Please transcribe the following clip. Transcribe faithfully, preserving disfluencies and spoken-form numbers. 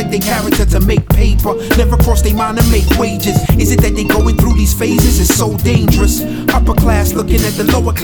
their character to make paper. Never cross their mind to make wages. Is it that they going through these phases? It's so dangerous. Upper class looking at the lower class.